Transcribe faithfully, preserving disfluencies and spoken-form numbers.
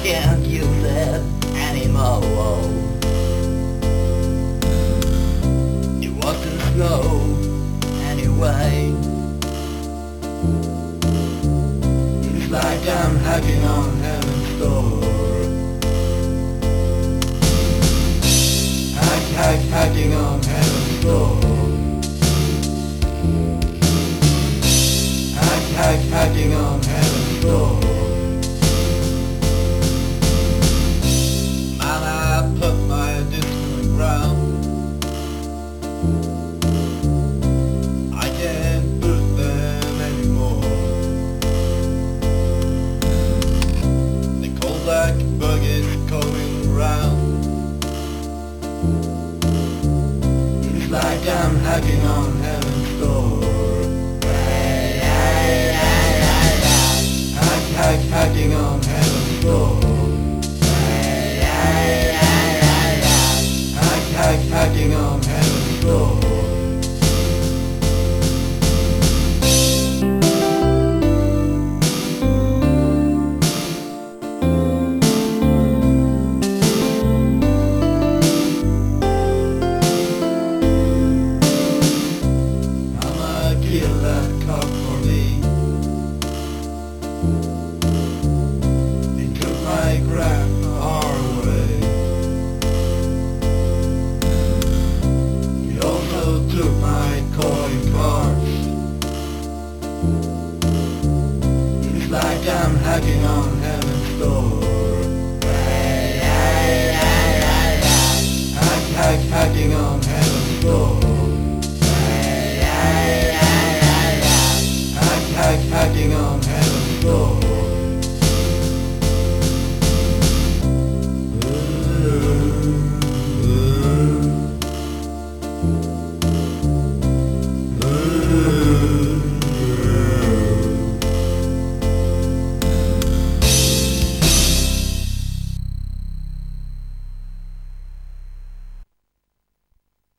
can't use it anymore. It wasn't slow anyway. It's like I'm hacking on heaven's door. Hack, hack, hacking on heaven's door. Hack, hack, hacking on heaven's door. Man, I put my disc on the ground. I can't put them anymore. The cold black bug is going round. It's like I'm hacking on heaven's door. Hack, hack, hacking on heaven's door.